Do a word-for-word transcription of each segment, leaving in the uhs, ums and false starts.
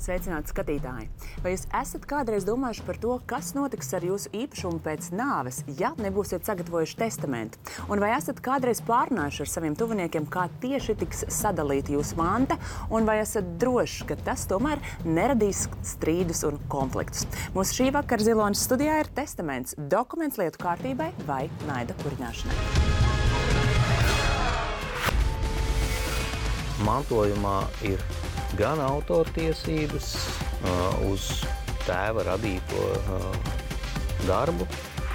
Sveicināti skatītāji! Vai jūs esat kādreiz domājuši par to, kas notiks ar jūsu īpašumu pēc nāves, ja nebūsiet sagatavojuši testamentu? Un vai esat kādreiz pārunājuši ar saviem tuviniekiem, kā tieši tiks sadalīta jūsu manta? Un vai esat droši, ka tas tomēr neradīs strīdus un konfliktus? Mūsu šī vakara Ziloņas studijā ir testaments – dokuments lietu kārtībai vai naida kurināšanai. Mantojumā ir gan autortiesības uh, uz tēva radīto uh, darbu.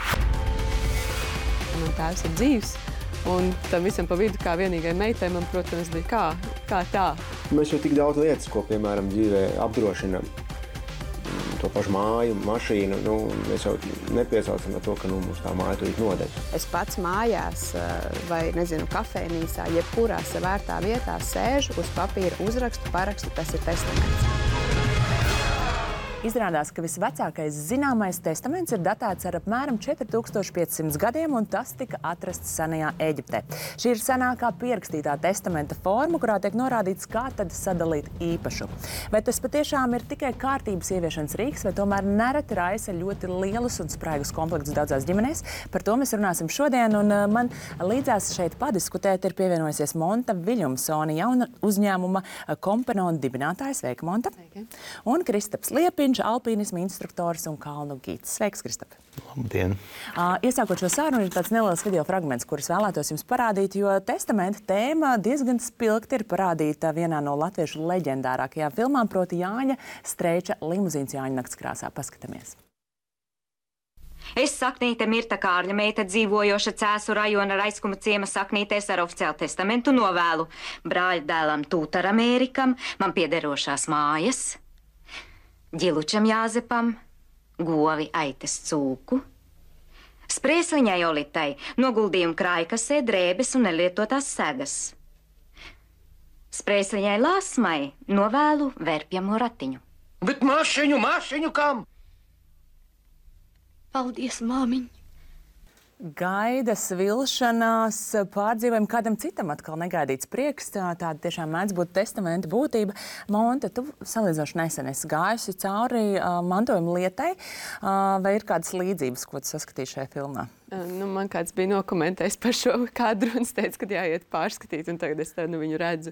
Man tēvs ir dzīvs, un tam visam pa vidu, kā vienīgai meitai, man, protams, bija kā, kā tā. Mēs jau tik daudz lietas, ko, piemēram, dzīvē apdrošinam. To pašu māju, mašīnu, nu, mēs jau nepiesaucam ar to, ka nu, mums tā māja tūlīt nodeg. Es pats mājās vai, nezinu, kafejnīcā, jebkurā savērtā vietā sēžu, uz papīra uzrakstu, parakstu, tas ir testaments. Izrādās, ka visvecākais zināmais testaments ir datēts ar apmēram četri tūkstoši pieci simti gadiem, un tas tika atrasts senajā Eģiptē. Šī ir senākā pierakstītā testamenta forma, kurā tiek norādīts, kā tad sadalīt īpašumu. Vai tas patiešām ir tikai kārtības ieviešanas rīks, vai tomēr nereti raisa ļoti lielus un spraigus konfliktus daudzās ģimenēs? Par to mēs runāsim šodien, un man līdzās šeit padiskutēt ir pievienojusies Monta Viļņumsone, jauna uzņēmuma Kompanona dibinātājs. Sveika, Monta! Sveiki. Un Kristaps Liepiņš, alpīnisma instruktors un kalnu gids. Sveiks, Kristap! Labdien! Uh, iesākot šo sarunu, ir tāds neliels video fragments, kurus vēlētos jums parādīt, jo testamenta tēma diezgan spilgti ir parādīta vienā no latviešu leģendārākajām filmām, proti Jāņa Streiča limuzīns Jāņa nakts krāsā. Paskatāmies! Es Saknīte Mirta Kārļa meita, dzīvojoša Cēsu rajona Raiskuma ciema Saknītēs ar oficiālu testamentu novēlu brāļa dēlam Tūtaram Ērikam, man piederošās mājas, Ģilučam Jāzepam, govi Aites cūku, Sprēsliņai Olitai, noguldījumu krājkasē, drēbes un nelietotās segas. Sprēsliņai Lāsmai novēlu vērpjamo ratiņu. Bet mašiņu, mašiņu kam? Paldies, māmiņ! Gaidas, vilšanās, pārdzīvojumi kādam citam atkal negaidīts prieks. Tāda tiešām mēdz būt testamenta būtība. Monta, tu salīdzinoši nesen esi gājusi cauri uh, mantojuma lietai. Uh, vai ir kādas līdzības, ko tu saskatīji šajā filmā? Nu, man kāds bija nokomentējis par šo kadru un teica, ka jāiet pārskatīt, un tagad es tādu viņu redzu.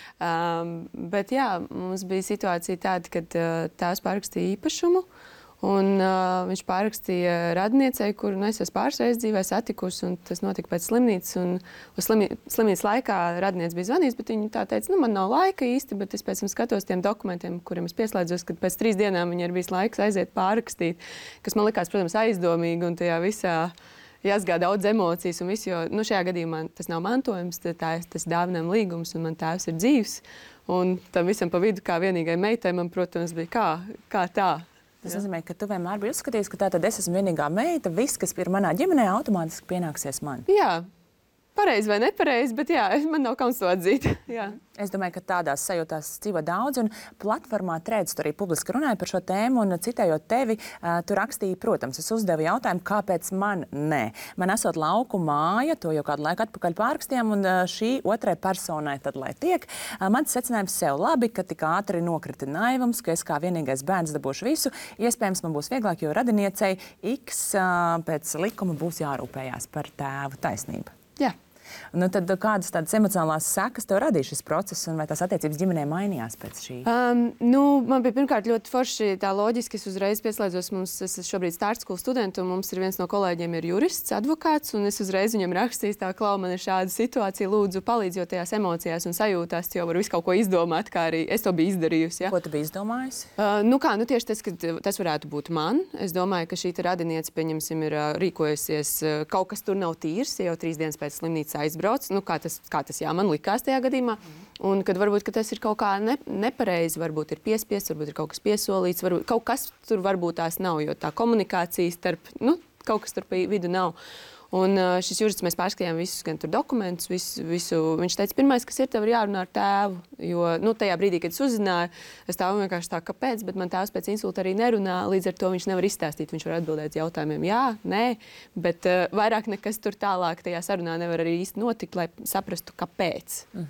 Um, bet jā, mums bija situācija tāda, kad uh, tēvs pārrakstīja īpašumu. Un uh, viņš pārrakstīja radniecei, kuru nu, es esmu pāris reizes dzīvē satikusi, un tas notika pēc slimnīcas. Un uz slimnī, slimnīcas laikā radniece bija zvanījusi, bet viņa tā teica, nu, man nav laika īsti, bet es pēc tam skatos tiem dokumentiem, kuriem es pieslēdzos, kad pēc trīs dienām viņa ir bijis laiks aiziet pārrakstīt, kas man likās, protams, aizdomīgi, un tajā visā jāsgā daudz emocijas un visu, jo nu, šajā gadījumā tas nav mantojums, tā ir tas dāvinājuma līgums, un man tēvs ir dzīvs. Un tam visam pa vidu, kā vienīgai meitai, man, protams, bija kā, kā tā. Tas nozīmē, ka tu vienmēr biji uzskatījis, ka tātad es esmu vienīgā meita, viss, kas ir manā ģimenē, automātiski pienāksies man. Jā, pareizi vai nepareizi, bet jā, man nav kauns to atzīt. Jā. Es domāju, ka tādās sajūtās dzīvo daudz, un platformā Threads tur arī publiski runāja par šo tēmu, un citējot tevi, uh, tu rakstīji, protams, es uzdevu jautājumu, kāpēc man nē. Man esot lauku māja, to jau kādu laiku atpakaļ pārrakstījām, un uh, šī otrai personai tad, lai tiek. Uh, mans secinājums sev labi, ka tik ātri nokrita naivums, ka es kā vienīgais bērns dabūšu visu. Iespējams, man būs vieglāk, jo radiniecei X uh, pēc likuma būs jārūpējās par tēvu taisnību. Jā. Nu, tad kādas tādas emocionālās sekas tev radīja šis process, un vai tās attiecības ģimenē mainījās pēc šī? Um, nu, man bija pirmkārt ļoti forši tā loģiski, es uzreiz pieslēdzos, mums, es esmu šobrīd startskolu studenta, un mums ir viens no kolēģiem ir jurists, advokāts, un es uzreiz viņam rakstīju, tā klau, man ir šāda situācija, lūdzu palīdz, jo tajās emocijās un sajūtās, jo var visu kaut ko izdomāt, kā arī es to biju izdarījusi. Ja? Ko tu biji izdomājusi? Uh, nu kā, nu tieši tas, ka tas varētu būt man. Es domāju, ka šī radiniece, pieņemsim, ir uh, rīkojusies, uh, kaut kas tur nav tīrs, jau trīs dienas pēc slimnīcas aizbrauc, nu, kā tas, kā tas jā, man likās tajā gadījumā. Un kad varbūt ka tas ir kaut kā ne, nepareizi, varbūt ir piespiests, varbūt ir kaut kas piesolīts, varbūt kaut kas tur varbūt tās nav, jo tā komunikācija starp, nu, kaut kas tur pa vidu nav. Un šis jurists mēs pārskatījām visus gan tur dokumentus, visu, visu. Viņš teica, pirmais, kas ir, tev ir jārunā ar tēvu, jo, nu, tajā brīdī, kad es uzzināju, es tā vienkārši tā, kāpēc, bet man tēvs pēc insulta arī nerunā, līdz ar to viņš nevar izstāstīt, viņš var atbildēt jautājumiem jā, nē, bet uh, vairāk nekas tur tālāk tajā sarunā nevar arī īsti notikt, lai saprastu, kāpēc. Mm-hmm.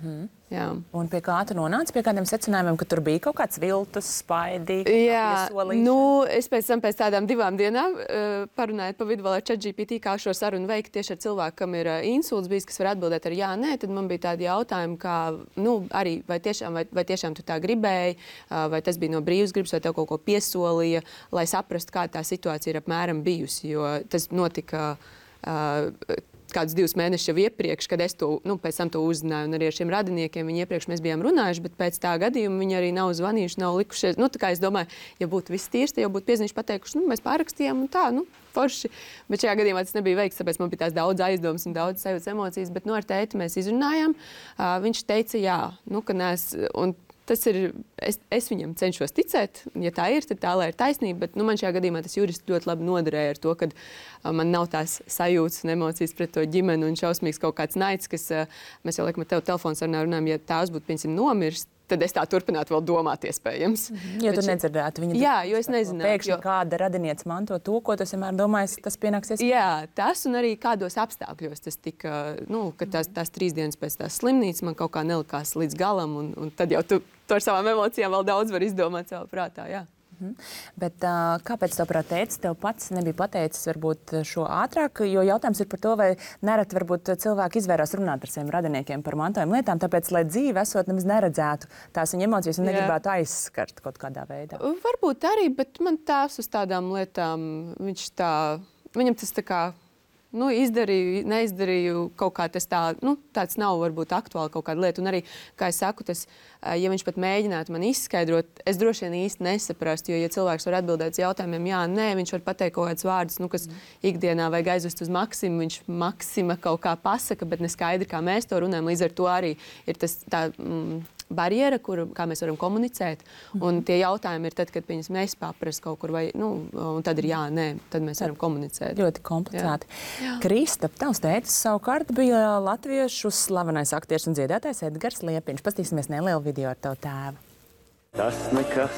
Jā. Un pie kā tu nonāci, pie kādiem secinājumiem, ka tur bija kaut kāds viltus, spaidīgs, Jā, nu, es pēc tam pēc tādām divām dienām uh, parunāju pa vidu vēl ar ChatGPT, kā šo sarunu veikt tieši ar cilvēku, kam ir uh, insults bijis, kas var atbildēt ar jā, nē, tad man bija tādi jautājumi, kā, nu, arī vai tiešām, vai, vai tiešām tu tā gribēji, uh, vai tas bija no brīvas gribas, vai tev kaut ko piesolīja, lai saprastu, kā tā situācija ir apmēram bijusi, jo tas notika uh, kādus divus mēnešus jau iepriekš, kad es to, nu, pēc tam to uzzināju, un arī ar šiem radiniekiem viņi iepriekš mēs bijām runājuši, bet pēc tā gadījuma viņi arī nav zvanījuši, nav likušies. Nu, tā kā es domāju, ja būtu viss tīrs, tad jau būtu pieziņš pateikuši, nu, mēs pārrakstījām un tā, nu, forši. Bet šajā gadījumā tas nebija veikts, tāpēc man bija tās daudz aizdomas un daudz sajūtas emocijas, bet, nu, ar tēti mēs izrunājām. Uh, viņš teica jā, nu, ka nes, un tas ir, es, es viņam cenšos ticēt, ja tā ir, tad tā, lai ir taisnība, bet nu, man šajā gadījumā tas jurists ļoti labi noderēja ar to, ka uh, man nav tās sajūtas un emocijas pret to ģimeni un šausmīgs kaut kāds naids, kas, uh, mēs jau laikam ar tevi telefonsarunā runājam, ja tās būtu, piemēram, nomirst, tad es tā turpinātu vēl domāt iespējams. Mm-hmm. Jo tu nedzirdētu viņu. Jā, jo es nezinātu. Pēkšņi jo... kāda radiniece manto to, ko tu vienmēr domāji, tas pienāksies. Jā, tas un arī kādos apstākļos tas tika, nu, ka tās, tās trīs dienas pēc tās slimnīcas man kaut kā nelikās līdz galam, un, un tad jau tu, tu ar savām emocijām vēl daudz var izdomāt savā prātā, jā. Mhm. Bet uh, kāpēc tev prāt tētis tev pats nebija pateicis varbūt šo ātrāk? Jo jautājums ir par to, vai nereti varbūt cilvēki izvērās runāt ar saviem radiniekiem par mantojuma lietām, tāpēc, lai dzīve esot nemaz neredzētu tās viņa emocijas un negribētu aizskart kaut kādā veidā. Varbūt arī, bet man tās uz tādām lietām, viņš tā, viņam tas tā kā, nu, izdarīju, neizdarīju, kaut kā tas tā, nu, tāds nav varbūt aktuāli kaut kāda lieta. Un arī, kā es saku, tas, ja viņš pat mēģinātu man izskaidrot, es droši vien īsti nesaprastu, jo, ja cilvēks var atbildēt uz jautājumiem, jā, nē, viņš var pateikt kaut kādus vārdus, nu, kas ikdienā vajag aizvest uz Maksimu, viņš Maksima kaut kā pasaka, bet neskaidri, kā mēs to runājam. Līdz ar to arī ir tas tā, mm, barjera, kur, kā mēs varam komunicēt. Un tie jautājumi ir tad, kad viņas mēs paprast kaut kur, vai, nu, un tad ir jā, nē, tad mēs varam komunicēt. Ļoti komplicēti. Jā. Krista, tavs tētis savukārt bija latviešu slavenais aktieris un dziedātājs Edgars Liepiņš. Pastīsimies nelielu video ar tavu tēvu. Tas nekas,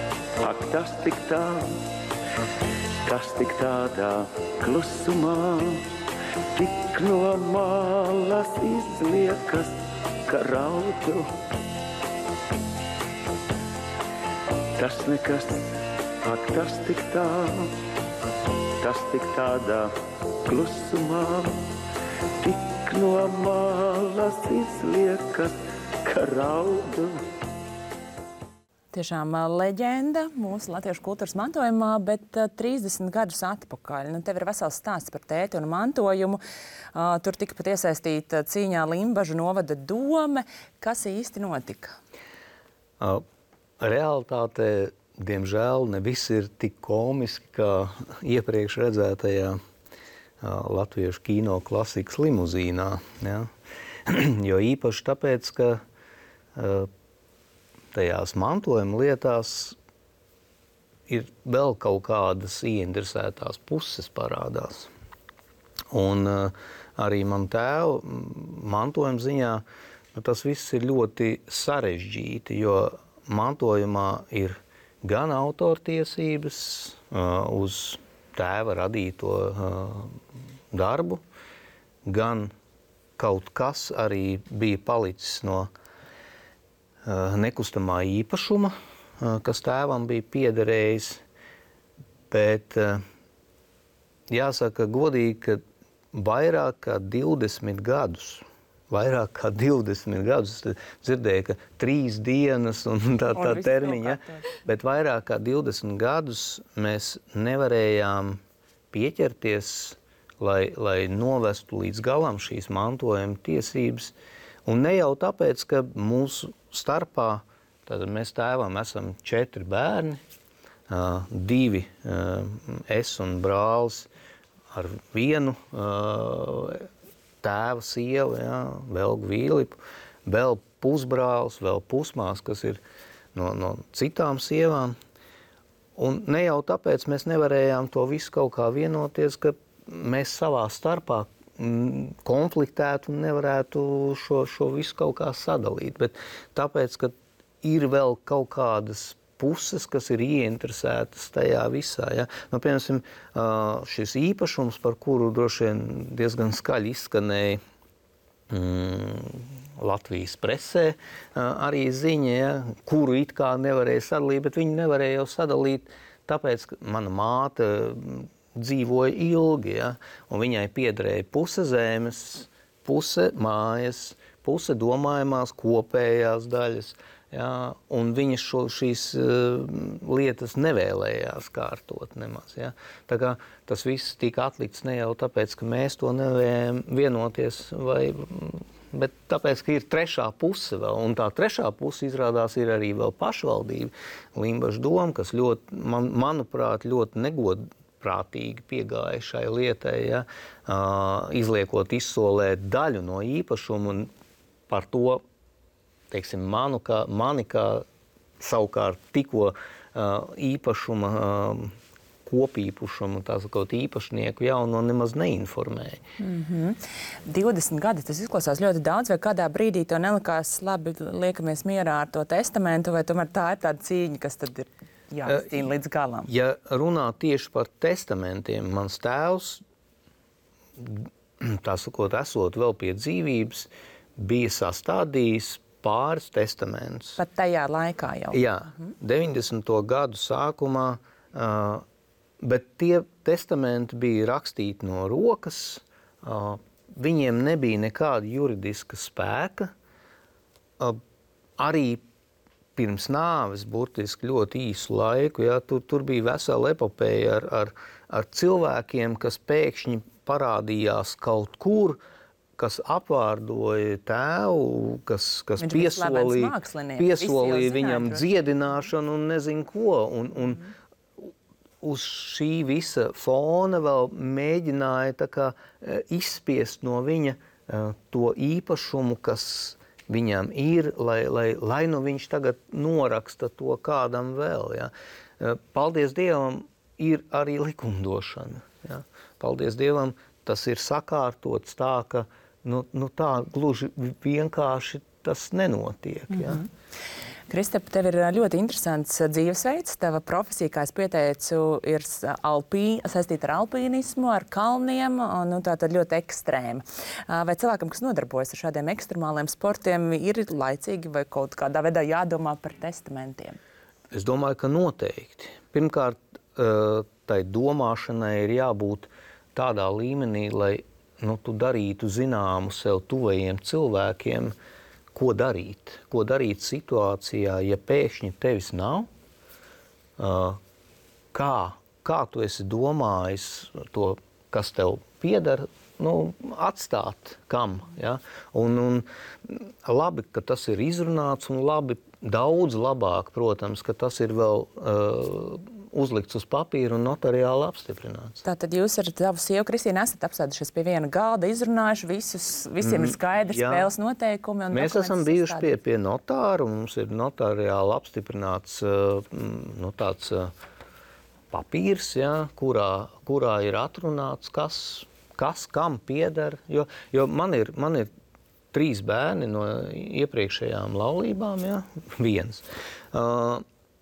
ak, tas tik tā, tas tik tādā klusumā, tik no malas izliekas, ka raudu. Tas nekas, ak, tas tik tā, tas tik tādā klusumā, tik no malas izliekas, ka raudu. Tiešām leģenda mūsu latviešu kultūras mantojumā, bet uh, trīsdesmit gadus atpakaļ. Nu, tev ir vesels stāsts par tēti un mantojumu. Uh, tur tika pat iesaistīta cīņā Limbažu novada dome. Kas īsti notika? Uh, realitātē, diemžēl, ne viss ir tik komiski, kā iepriekš redzētajā uh, latviešu kino klasikas limuzīnā. Ja? Jo īpaši tāpēc, ka uh, tajās mantojuma lietās ir vēl kaut kādas ieinteresētās puses parādās. Un uh, arī man tēva mantojuma ziņā nu, tas viss ir ļoti sarežģīti, jo mantojumā ir gan autortiesības uh, uz tēva radīto uh, darbu, gan kaut kas arī bija palicis no nekustamā īpašuma, kas tēvam bija piederējis, bet jāsaka godīgi, ka vairāk kā divdesmit gadus, vairāk kā divdesmit gadus, dzirdēju, ka trīs dienas un tā, tā termiņa, bet vairāk kā divdesmit gadus mēs nevarējām pieķerties, lai, lai novestu līdz galam šīs mantojuma tiesības. Un ne jau tāpēc, ka mūsu starpā, tātad mēs tēvam esam četri bērni, uh, divi uh, es un brālis ar vienu uh, tēva sievu, ja, Velgu Vīlipu, vēl pusbrālis, vēl pusmās, kas ir no, no citām sievām. Un ne jau tāpēc mēs nevarējām to visu kaut kā vienoties, ka mēs savā starpā konfliktētu un nevarētu šo, šo visu kaut kā sadalīt. Bet tāpēc, ka ir vēl kaut kādas puses, kas ir ieinteresētas tajā visā. Ja? Nu, piemēram, šis īpašums, par kuru droši vien diezgan skaļi izskanēja mm, Latvijas presē arī ziņa, ja, kuru it kā nevarēja sadalīt, bet viņi nevarēja jau sadalīt, tāpēc, ka mana māte dzīvoja ilgi, ja, un viņai piederēja puse zemes, puse mājas, puse domājumās kopējās daļas, ja, un viņa šo, šīs uh, lietas nevēlējās kārtot nemaz. Ja. Tā kā tas viss tika atlikts ne jau tāpēc, ka mēs to nevarējām vienoties, vai, bet tāpēc, ka ir trešā puse vēl, un tā trešā puse izrādās ir arī vēl pašvaldība, Limbažu doma, kas ļoti, man, manuprāt, ļoti negodprātīgi piegāja šai lietai, ja, uh, izliekot izsolēt daļu no īpašumu un par to, teiksim, manu, kā, mani kā savukārt tikko uh, īpašuma uh, kopīpašumu, tā sakot, īpašnieku jauno nemaz neinformēja. Mm-hmm. divdesmit gadi, tas izklausās ļoti daudz, vai kādā brīdī to nelikās labi liekamies mierā ar to testamentu, vai tomēr tā ir tāda cīņa, kas tad ir jāizcīna līdz galam? Ja runā tieši par testamentiem, mans tēvs, tā sakot, esot vēl pie dzīvības, bija sastādījis pāris testamentus. Pat tajā laikā jau? Jā, mm-hmm. deviņdesmito gadu sākumā, uh, bet tie testamenti bija rakstīti no rokas, uh, viņiem nebija nekāda juridiska spēka. Uh, arī pirms nāves, burtiski ļoti īsu laiku, ja, tur, tur bija vesela epopēja ar, ar, ar cilvēkiem, kas pēkšņi parādījās kaut kur, kas apvārdoja tēvu, kas, kas piesolīja, piesolīja viņam dziedināšanu un nezinu ko. Un, un mm. uz šī visa fona vēl mēģināja tā kā izspiest no viņa to īpašumu, kas viņam ir, lai, lai, lai nu viņš tagad noraksta to kādam vēl. Ja. Paldies Dievam, ir arī likumdošana. Ja. Paldies Dievam, tas ir sakārtots tā, ka Nu, nu tā gluži vienkārši tas nenotiek. Ja? Mm-hmm. Kristap, tev ir ļoti interesants dzīvesveids. Tava profesija, kā es pieteicu, ir alpī, saistīta ar alpīnismu, ar kalniem, un nu, tā tad ļoti ekstrēma. Vai cilvēkam, kas nodarbojas ar šādiem ekstremāliem sportiem, ir laicīgi vai kaut kādā veidā jādomā par testamentiem? Es domāju, ka noteikti. Pirmkārt, tai domāšanai ir jābūt tādā līmenī, lai nu, tu darītu zināmu sev tuvajiem cilvēkiem, ko darīt. Ko darīt situācijā, ja pēkšņi tevis nav? Uh, kā, kā tu esi domājis to, kas tev pieder, nu, atstāt kam? Ja? Un, un labi, ka tas ir izrunāts, un labi, daudz labāk, protams, ka tas ir vēl uh, uzlikts uz papīra un notariāli apstiprināts. Tātad jūs ar tavu sievu Kristīnu esat apsēdušies pie viena galda, izrunājuši visus, visiem ir skaidrs mm, spēles noteikumi. Un mēs esam bijuši pie, pie notāra, un mums ir notariāli apstiprināts nu, tāds papīrs, ja, kurā, kurā ir atrunāts, kas, kas kam pieder. Jo, jo man ir, man ir trīs bērni no iepriekšējām laulībām, ja, viens. Uh,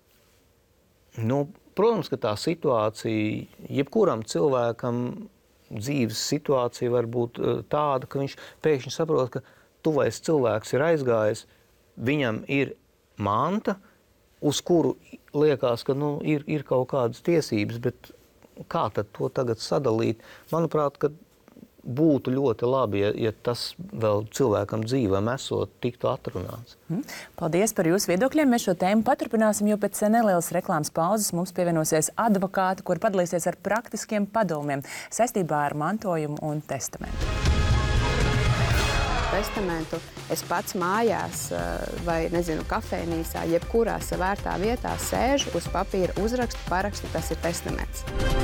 nu, Protams, ka tā situācija, jebkuram cilvēkam dzīves situācija var būt tāda, ka viņš pēkšņi saprot, ka tuvais cilvēks ir aizgājis, viņam ir manta, uz kuru liekas, ka nu, ir, ir kaut kādas tiesības, bet kā tad to tagad sadalīt? Manuprāt, ka būtu ļoti labi, ja, ja tas vēl cilvēkam dzīvēm esot tiktu atrunāts. Paldies par jūsu viedokļiem. Mēs šo tēmu paturpināsim, jo pēc nelielas reklāmas pauzes mums pievienosies advokāti, kur padalīsies ar praktiskiem padomiem saistībā ar mantojumu un testamentu. Testamentu es pats mājās vai, nezinu, kafejnīcā, jebkurā savērtā vietā sēžu, uz papīra uzrakstu, parakstu, tas ir testaments.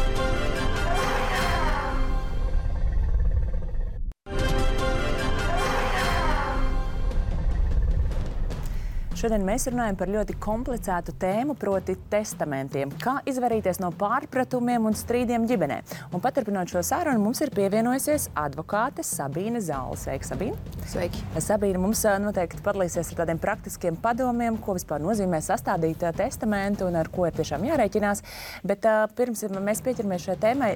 Šodien mēs runājam par ļoti komplicētu tēmu, proti testamentiem. Kā izvairīties no pārpratumiem un strīdiem ģimenē. Un paturpinot šo sarunu, mums ir pievienojusies advokāte Sabīne Zaule. Sveiki, Sabīne! Sveiki! Sabīne mums noteikti padalīsies ar tādiem praktiskiem padomiem, ko vispār nozīmē sastādīt testamentu un ar ko ir tiešām jārēķinās. Bet uh, pirms mēs pieķeramies šai tēmai, nu,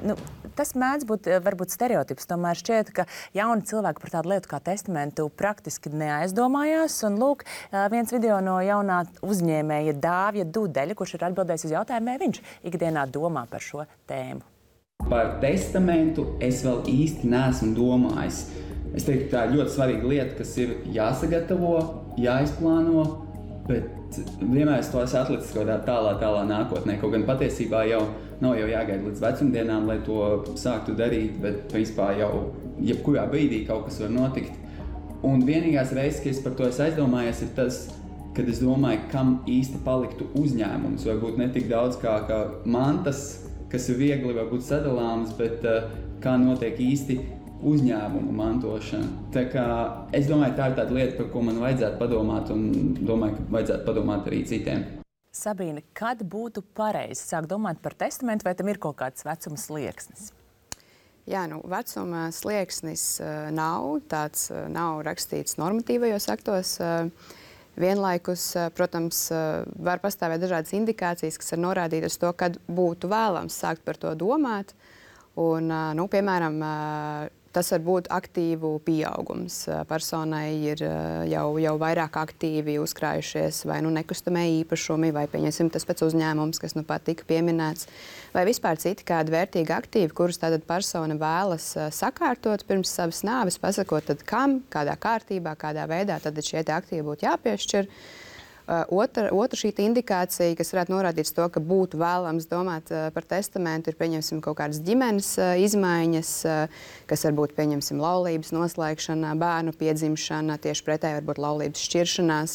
tas mēdz būt varbūt stereotips. Tomēr šķiet, ka jauni cilvēki par tādu lietu kā testamentu praktiski neaizdomājās. Un lūk, viens video no jaunā uzņēmēja Dāvja Dudeļa, kurš ir atbildējis uz jautājumu, vai viņš ikdienā domā par šo tēmu. Par testamentu es vēl īsti neesmu domājis. Es teiktu, tā ir ļoti svarīga lieta, kas ir jāsagatavo, jāizplāno, bet vienmēr es to esmu atlicis kaut kādā tālā, tālā nākotnē. Kaut gan patiesībā jau nav jau jāgaida līdz vecumdienām, lai to sāktu darīt, bet principā jau jebkurā brīdī kaut kas var notikt. Un vienīgās reizes, kad es par to esmu aizdomājies, ir tas, kad es domāju, kam īsti paliktu uzņēmums. Varbūt ne tik daudz kā, kā mantas, kas ir viegli varbūt sadalāmas, bet uh, kā notiek īsti uzņēmumu mantošana. Tā kā es domāju, tā ir tāda lieta, par ko man vajadzētu padomāt, un domāju, ka vajadzētu padomāt arī citiem. Sabīne, kad būtu pareizi sākt domāt par testamentu, vai tam ir kaut kāds vecuma slieksnis? Jā, nu, vecuma slieksnis uh, nav, tāds uh, nav rakstīts normatīvajos aktos. Uh, vienlaikus, uh, protams, uh, var pastāvēt dažādas indikācijas, kas ir norādītas to, kad būtu vēlams sākt par to domāt. Un, uh, nu, piemēram, uh, tas var būt aktīvu pieaugums. Personai ir jau, jau vairāk aktīvi uzkrājušies vai nu nekustamie īpašumi, vai pieņemsim tas pats uzņēmums, kas nu pat tika pieminēts, vai vispār citi kādi vērtīgi aktīvi, kurus tātad persona vēlas sakārtot pirms savas nāves, pasakot, tad kam, kādā kārtībā, kādā veidā tad šie tie aktīvi būtu jāpiešķir. Otra, otra šī indikācija, kas varētu norādīt to, ka būtu vēlams domāt uh, par testamentu, ir pieņemsim kaut kādas ģimenes uh, izmaiņas, uh, kas varbūt pieņemsim laulības noslēgšana, bērnu piedzimšana, tieši pretēji varbūt laulības šķiršanās.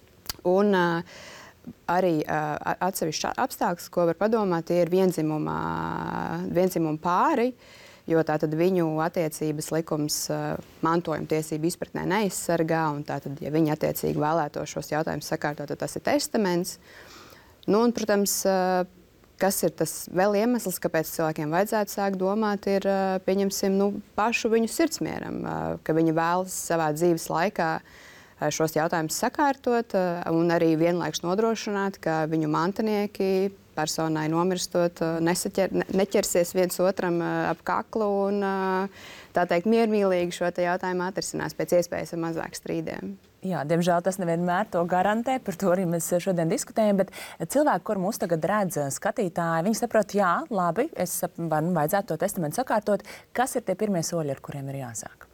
Un uh, arī uh, atsevišķi apstākļus, ko var padomāt, tie ir vienzimuma, vienzimuma pāri, jo tātad viņu attiecības likums uh, mantojuma tiesību izpratnē neaizsargā, un tātad, ja viņi attiecīgi vēlēto šos jautājumus sakārtot, tad tas ir testaments. Nu, un, protams, uh, kas ir tas vēl iemesls, kāpēc cilvēkiem vajadzētu sākt domāt, ir, uh, pieņemsim, nu, pašu viņu sirdsmieram, uh, ka viņi vēlas savā dzīves laikā uh, šos jautājumus sakārtot, uh, un arī vienlaikus nodrošināt, ka viņu mantinieki personai nomirstot, nesaķer, ne, neķersies viens otram uh, ap kaklu un, uh, tā teikt, miermīlīgi šo te jautājumu atrisinās pēc iespējas ar mazāk strīdiem. Jā, diemžēl tas nevienmēr to garantē, par to arī mēs šodien diskutējam, bet cilvēki, kur mūs tagad redz skatītāji, viņi saprot, jā, labi, es man vajadzētu to testamentu sakārtot. Kas ir tie pirmie soļi, ar kuriem ir jāsāk?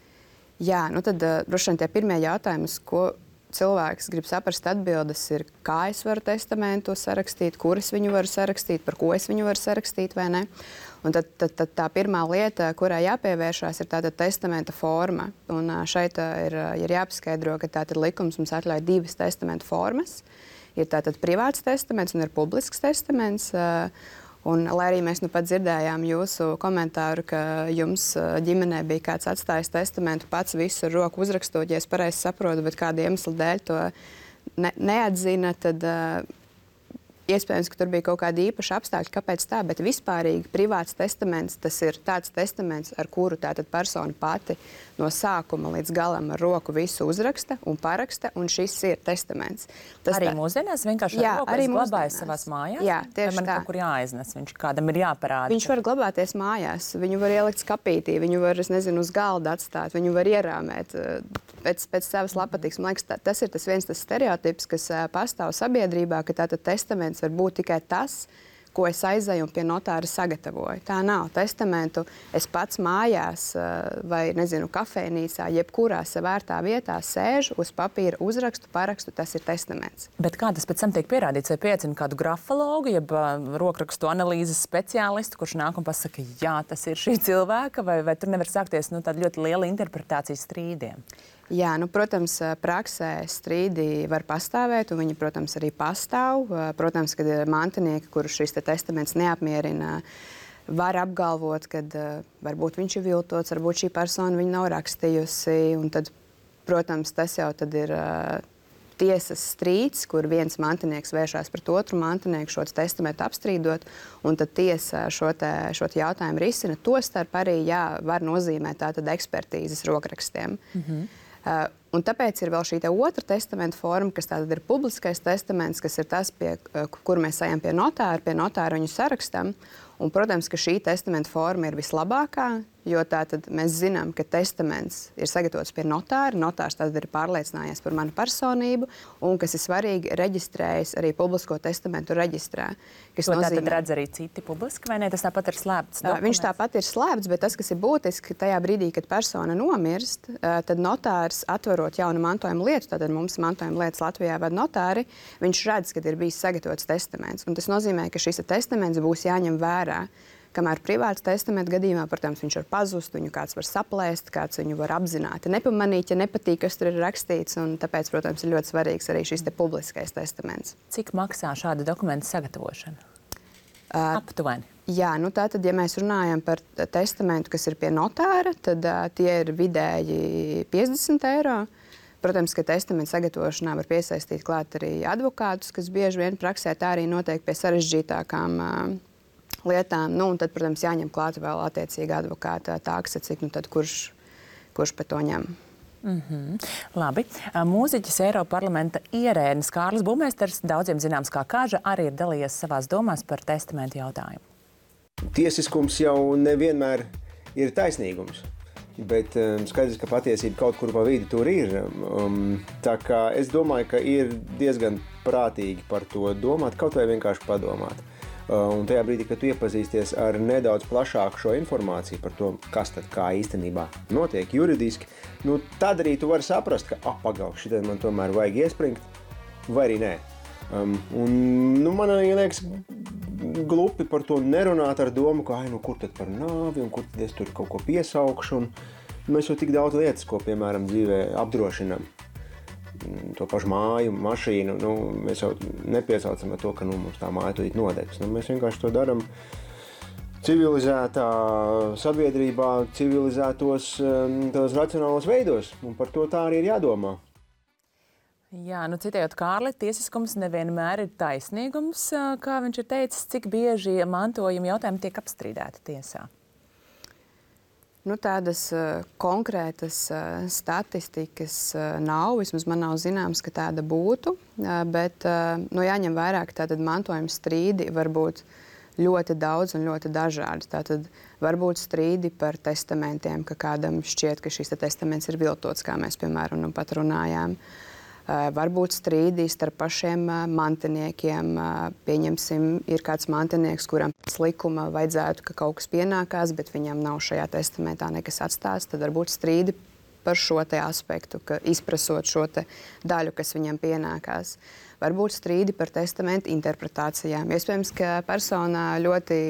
Jā, nu tad uh, droši vien tie pirmie jautājumi, ko cilvēks grib saprast atbildes, ir, kā es varu testamentu sarakstīt, kur es viņu varu sarakstīt, par ko es viņu varu sarakstīt vai ne. Un tad, tad, tad tā pirmā lieta, kurai jāpievēršās, ir tātad testamenta forma. Un šeit ir, ir jāpaskaidro, ka tātad likums mums atļauj divas testamenta formas. Ir tātad privāts testaments un ir publisks testaments. Un, lai arī mēs nu pat dzirdējām jūsu komentāru, ka jums ģimenē bija kāds atstājis testamentu pats visu ar roku uzrakstot, ja es pareizi saprotu, bet kāda iemesla dēļ to ne, neatzina, tad uh, iespējams, ka tur bija kaut kādi īpaši apstākļi, kāpēc tā, bet vispārīgi privāts testaments, tas ir tāds testaments, ar kuru tātad persona pati no sākuma līdz galam ar roku visu uzraksta un paraksta, un šis ir testaments. Tas arī tā... mūsdienās vienkārši jā, ar roku glabājas savās mājās? Jā, tieši man tā. Kaut kur jāaiznes, viņš kādam ir jāparāda. Viņš var glabāties mājās, viņu var ielikt skapītī, viņu var, es nezinu, uz galda atstāt, viņu var ierāmēt pēc, pēc savas labpatīks. Man liekas, tā, tas ir tas viens tas stereotips, kas uh, pastāv sabiedrībā, ka tātad testaments var būt tikai tas, ko es aizēju un pie notāra sagatavoju. Tā nav. Testamentu es pats mājās vai, nezinu, kafejnīcā, jebkurā savērtā vietā sēžu, uz papīra uzrakstu, parakstu, tas ir testaments. Bet kā tas pēc tam tiek pierādīts? Vai pieaicina kādu grafologu, jeb rokrakstu analīzes speciālistu, kurš nāk un pasaka, jā, tas ir šī cilvēka, vai, vai tur nevar sākties nu, tāda ļoti liela interpretācijas strīdiem? Jā, nu, protams, praksē strīdi var pastāvēt, un viņi, protams, arī pastāv. Protams, kad ir mantinieki, kurus šis te testaments neapmierina, var apgalvot, ka uh, varbūt viņš ir viltots, varbūt šī persona viņu nav rakstījusi. Un tad, protams, tas jau tad ir uh, tiesas strīds, kur viens mantinieks vēršās pret otru mantinieku šo testamentu apstrīdot, un tad tiesa šo, te, šo te jautājumu risina. Tostarp arī jā, var nozīmēt tātad ekspertīzes rokrakstiem. Mm-hmm. Uh, un tāpēc ir vēl šī te otra testamenta forma, kas tātad ir publiskais testaments, kas ir tas, pie, uh, kur mēs ejam pie notāra, pie notāra viņu sarakstam. Un, protams, ka šī testamenta forma ir vislabākā, jo tātad mēs zinām, ka testaments ir sagatavots pie notāra. Notārs tad ir pārliecinājies par manu personību un, kas ir svarīgi, reģistrējis arī publisko testamentu reģistrā. Kas to nozīmē... Tātad redz arī citi publiski, vai ne? Tas tāpat ir slēpts dokuments? Viņš tāpat ir slēpts, bet tas, kas ir būtiski, tajā brīdī, kad persona nomirst, tad notārs atverot jaunu mantojuma lietu, tātad mums mantojuma lietas Latvijā vada notāri, viņš redz, kad ir bijis sagatavots testaments. Un tas nozīmē, ka šis testaments būs jāņem vērā. Kamēr privāts testamenta gadījumā, protams, viņš var pazust, viņu kāds var saplēst, kāds viņu var apzināti nepamanīt, ja nepatīk, kas tur ir rakstīts. Un tāpēc, protams, ir ļoti svarīgs arī šis te publiskais testaments. Cik maksā šāda dokumenta sagatavošana? Uh, Aptuveni. Jā, nu tātad, ja mēs runājam par testamentu, kas ir pie notāra, tad uh, tie ir vidēji piecdesmit eiro. Protams, ka testamenta sagatavošanā var piesaistīt klāt arī advokātus, kas bieži vien praksē tā arī notiek pie sarežģītākām uh, lietām. Nu, un tad, protams, jāņem klāt vēl attiecīga advokāta taksa, cik nu tad kurš, kurš par to ņem. Mm-hmm. Labi. Mūziķis Eiroparlamenta ierēdnis Kārlis Būmēsters, daudziem zināms kā Kaža, arī ir dalījies savās domās par testamentu jautājumu. Tiesiskums jau nevienmēr ir taisnīgums. Bet um, skaidrs, ka patiesība kaut kur pa vidi tur ir. Um, tā kā es domāju, ka ir diezgan prātīgi par to domāt, kaut vai vienkārši padomāt. Uh, un tajā brīdī, kad tu iepazīsties ar nedaudz plašāku šo informāciju par to, kas tad kā īstenībā notiek juridiski, nu, tad arī tu vari saprast, ka, ah, pagauk, šitai man tomēr vajag iespringt, vai arī nē. Um, un, nu, man arī liekas glupi par to nerunāt ar domu, ka, ai, nu, kur tad par nāvi, un kur tad es tur kaut ko piesaukšu, un mēs jau tik daudz lietas, ko, piemēram, dzīvē apdrošinam. To pašu māju, mašīnu, nu, mēs jau nepiesaucam ar to, ka nu, mums tā māja tūlīt nodegs. Nu, mēs vienkārši to daram civilizētā sabiedrībā, civilizētos tos racionālos veidos, un par to tā arī ir jādomā. Jā, nu citējot Kārli, tiesiskums nevienmēr ir taisnīgums, kā viņš ir teicis, cik bieži mantojuma jautājumi tiek apstrīdēti tiesā. Nu, tādas uh, konkrētas uh, statistikas uh, nav, vismaz man nav zināms, ka tāda būtu, uh, bet uh, nu, jāņem vērā, ka tātad mantojuma strīdi var būt ļoti daudz un ļoti dažādi. Tātad var būt strīdi par testamentiem, ka kādam šķiet, ka šis testaments ir viltots, kā mēs, piemēram, nu pat runājām. Uh, varbūt strīdī starp pašiem uh, mantiniekiem. Uh, pieņemsim, ir kāds mantinieks, kuram pēc likuma vajadzētu, ka kaut kas pienākās, bet viņam nav šajā testamentā nekas atstāts. Tad varbūt strīdi par šo te aspektu, ka izprasot šo te daļu, kas viņam pienākās. Varbūt strīdi par testamentu interpretācijām. Iespējams, ka persona ļoti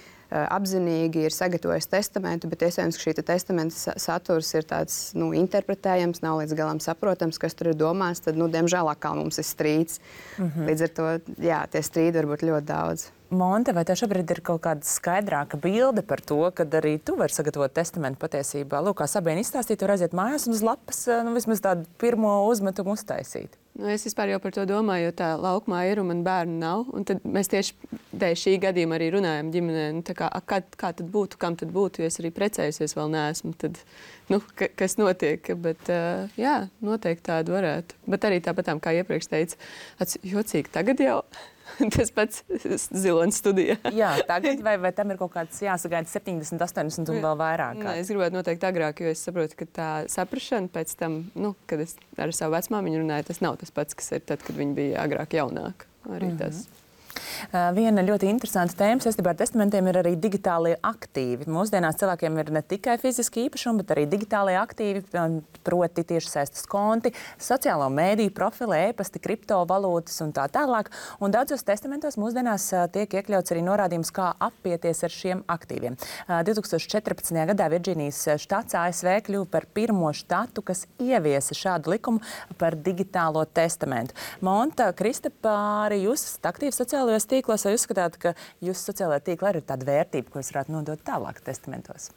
apzinīgi ir sagatavojis testamentu, bet iespējams, ka šī te testamenta saturs ir tāds, nu, interpretējams, nav līdz galam saprotams, kas tur ir domāts, tad, nu, diemžēl atkal mums ir strīds. Mm-hmm. Līdz ar to, jā, tie strīdi var būt ļoti daudz. Monte, vai tev šobrīd ir kaut kāda skaidrāka bilde par to, kad arī tu vari sagatavot testamentu patiesībā? Lūk, kā Sabīne izstāstīja, tu aiziet mājās un uz lapas, nu, vismaz tādu pirmo uzmetumu uztaisīt. Nu, es vispār jau par to domāju, jo tā laukumā ir un man bērnu nav. Un tad mēs tieši dēļ šī gadījuma arī runājam ģimenē, nu, tā kā, kā, kā tad būtu, kam tad būtu, jo es arī precējusies vēl neesmu. Tad, nu, ka, kas notiek, bet uh, jā, noteikti tādu varētu. Bet arī tāpatām, kā iepriekš teica, jocīgi tagad jau. Tas pats Zilonis studijā. Jā, tagad vai, vai tam ir kaut kāds jāsagaida septiņdesmit, astoņdesmit un vēl vairāk? Nē, es gribētu noteikti agrāk, jo es saprotu, ka tā saprašana pēc tam, nu, kad es ar savu vecmāmiņu runāju, tas nav tas pats, kas ir tad, kad viņa bija agrāk jaunāka. Arī mm-hmm. tas. Uh, viena ļoti interesanta tēma saistībā ar testamentiem ir arī digitālie aktīvi. Mūsdienās cilvēkiem ir ne tikai fiziski īpašumi, bet arī digitālie aktīvi, proti tiešsaistes konti, sociālo mēdīju profili, e-pasti, kriptovalūtas un tā tālāk. Un daudzos testamentos mūsdienās uh, tiek iekļauts arī norādījums, kā apieties ar šiem aktīviem. Uh, divi tūkstoši četrpadsmitajā gadā Virģīnijas štats A S V kļuva par pirmo štatu, kas ieviesa šādu likumu par digitālo testamentu. Monta, Kristapa, arī jūs esat aktīvi sociālajos tīklos, vai uzskatāt, ka jūsu sociālajā tīklā ir tāda vērtība, ko jūs varētu nodot tālāk testamentos?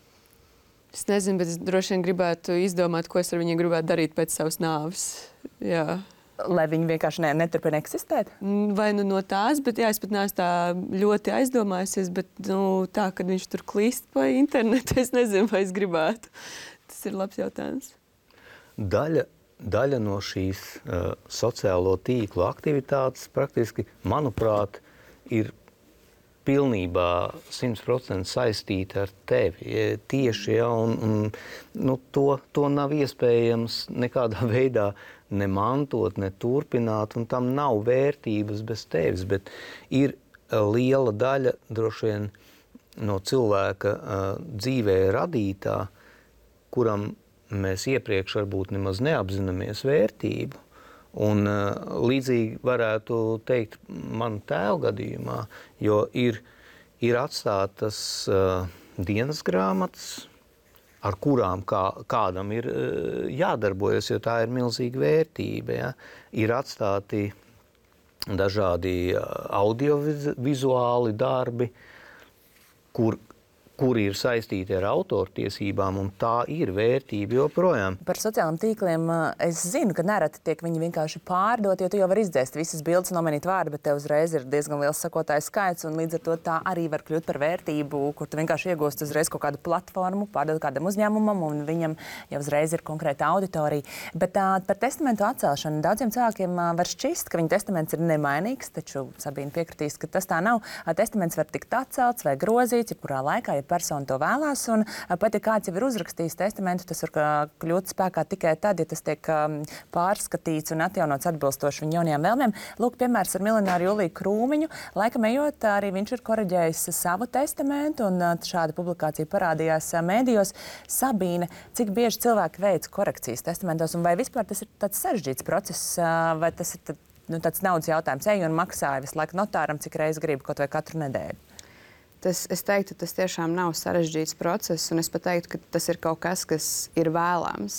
Es nezinu, bet es droši vien gribētu izdomāt, ko es ar viņu gribētu darīt pēc savas nāves. Jā. Lai viņi vienkārši ne, neturpina eksistēt? Vai nu no tās, bet jā, es pat neesmu tā ļoti aizdomājusies, bet nu, tā, kad viņš tur klīst pa internetu, es nezinu, vai es gribētu. Tas ir labs jautājums. Daļa Daļa no šīs uh, sociālo tīklu aktivitātes praktiski, manuprāt, ir pilnībā simt procenti saistīta ar tevi. Tieši, ja, un, un nu, to, to nav iespējams nekādā veidā ne mantot, ne turpināt, un tam nav vērtības bez tevis, bet ir liela daļa droši vien no cilvēka uh, dzīvē radītā, kuram mēs iepriekš varbūt nemaz neapzināmies vērtību. Un uh, līdzīgi varētu teikt manu tēvu gadījumā, jo ir, ir atstātas uh, dienas grāmatas, ar kurām kā, kādam ir uh, jādarbojas, jo tā ir milzīga vērtība. Ja? Ir atstāti dažādi audiovizuāli darbi, kur, kur ir saistīti ar autortiesībām, un tā ir vērtība joprojām. Par sociālajiem tīkliem es zinu, ka nereti tiek viņi vienkārši pārdot, jo tu jau vari izdzēst visas bildes, nomainīt vārdu, bet tev uzreiz ir diezgan liels sakotāju skaits, un līdz ar to tā arī var kļūt par vērtību, kur tu vienkārši iegūst uzreiz kaut kādu platformu, pārdot kādam uzņēmumam, un viņam jau uzreiz ir konkrēta auditorija. Bet tā, par testamentu atcelšanu daudziem cilvēkiem var šķist, ka viņa testaments ir nemainīgs, taču Sabīna piekritīs, ka tas tā nav. Testaments var tikt atcelts vai grozīts, jebkurā laikā, ja persona to vēlās, un pat ja kāds jau ir uzrakstījis testamentu, tas var kļūt spēkā tikai tad, ja tas tiek pārskatīts un atjaunots atbilstoši viņa jaunajām vēlmēm. Lūk, piemērs ar miljonāru Juliju Krūmiņu. Laikam ejot, arī viņš ir koreģējis savu testamentu, un šāda publikācija parādījās mēdījos. Sabīne, cik bieži cilvēki veic korekcijas testamentos, un vai vispār tas ir tāds sarežģīts process, vai tas ir tad, nu, tāds naudas jautājums, eju un maksāju visu laiku notāram, cik reiz gribu, kaut vai katru nedēļu? Tas, es teiktu, tas tiešām nav sarežģīts process, un es pat teiktu, ka tas ir kaut kas, kas ir vēlams.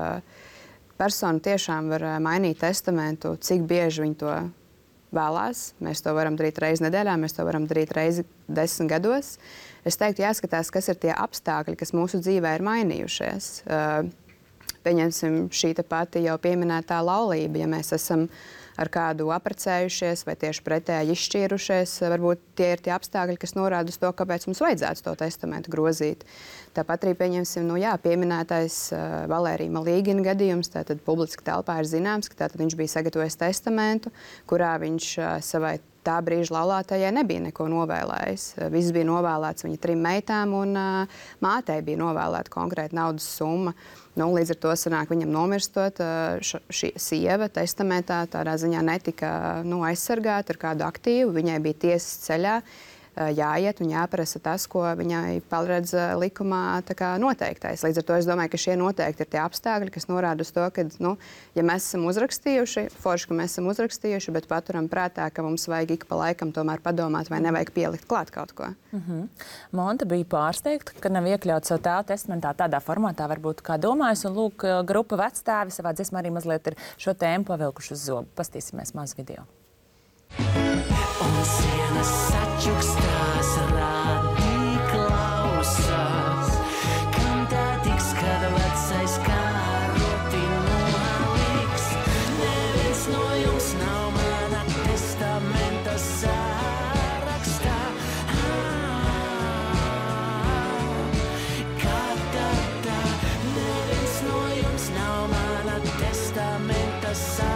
Persona tiešām var mainīt testamentu, cik bieži viņi to vēlās. Mēs to varam darīt reizi nedēļā, mēs to varam darīt reizi desmit gados. Es teiktu, jāskatās, kas ir tie apstākļi, kas mūsu dzīvē ir mainījušies. Pieņemsim šī pati jau pieminētā laulība, ja mēs esam ar kādu apprecējušies vai tieši pretēji izšķīrušies, varbūt tie ir tie apstākļi, kas norāda uz to, kāpēc mums vajadzētu to testamentu grozīt. Tāpat arī pieņemsim, nu jā, pieminētais uh, Valērija Malīgina gadījums, tātad publiski telpā ir zināms, ka tātad viņš bija sagatavojis testamentu, kurā viņš uh, savai tā brīža laulātajai nebija neko novēlējis. Viss bija novēlēts viņa trim meitām, un uh, mātei bija novēlēta konkrēta naudas summa. Nu, līdz ar to sanāk viņam nomirstot, š, šī sieva testamentā tādā ziņā netika nu, aizsargāta ar kādu aktīvu. Viņai bija tiesas ceļā jāiet un jāprasa tas, ko viņai paredz likumā tā kā noteiktais. Līdz ar to es domāju, ka šie noteikti ir tie apstākļi, kas norāda uz to, ka, nu, ja mēs esam uzrakstījuši, forši, ka mēs esam uzrakstījuši, bet paturam prātā, ka mums vajag ik pa laikam tomēr padomāt, vai nevajag pielikt klāt kaut ko. Mm-hmm. Monta bija pārsteigta, ka nav iekļauts savu tēva testamentā tādā formātā, varbūt kā domājas, un lūk, grupa vecstāvi savā dziesmā arī mazliet ir šo tēmu pavilkuši uz zobu. Pastīsimies maz video. Un sienas sačukstās, rādi klausās, kam tā tiks, kad vecais kāroti noliks. Neviens no jums nav mana testamenta sārakstā. Kā tā tā, neviens no jums nav mana testamenta sārakstā.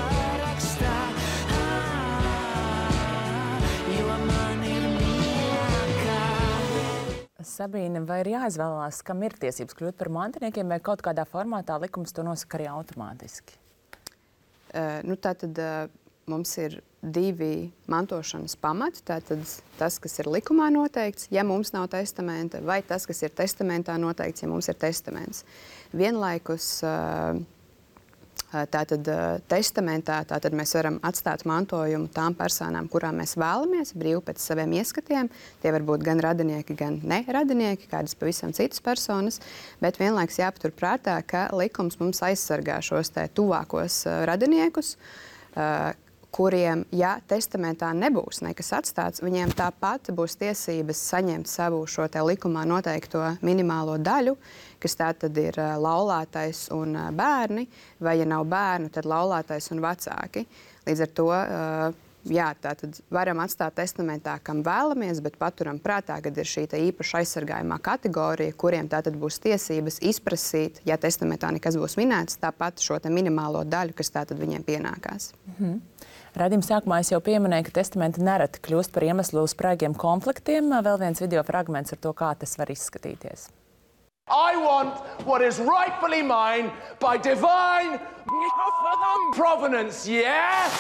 Sabīne, vai ir jāizvēlās, kam ir tiesības kļūt par mantiniekiem, vai kaut kādā formātā likums to nosaka arī automātiski? Uh, nu, tātad uh, mums ir divi mantošanas pamati. Tātad tas, kas ir likumā noteikts, ja mums nav testamenta, vai tas, kas ir testamentā noteikts, ja mums ir testaments. Vienlaikus uh, Tātad testamentā tātad mēs varam atstāt mantojumu tām personām, kurām mēs vēlamies, brīvi pēc saviem ieskatiem. Tie var būt gan radinieki, gan neradinieki, kādas pavisam citas personas, bet vienlaiks jāpatur prātā, ka likums mums aizsargā šos te tuvākos radiniekus, kuriem, ja testamentā nebūs nekas atstāts, viņiem tāpat būs tiesības saņemt savu šo te likumā noteikto minimālo daļu, kas tā tad ir laulātais un bērni, vai, ja nav bērnu, tad laulātais un vecāki. Līdz ar to, jā, tā tad varam atstāt testamentā, kam vēlamies, bet paturam prātā, kad ir šī īpaša aizsargājumā kategorija, kuriem tā tad būs tiesības izprasīt, ja testamentā nekas būs minēts, tāpat šo te minimālo daļu, kas tā tad viņiem pienākās. Mm-hmm. Radījuma sākumā es jau pieminēju, ka testamenti nereti kļūst par iemeslu spraigiem konfliktiem. Vēl viens video fragments ar to, kā tas var izskatīties. I want what is rightfully mine by divine provenance, yeah?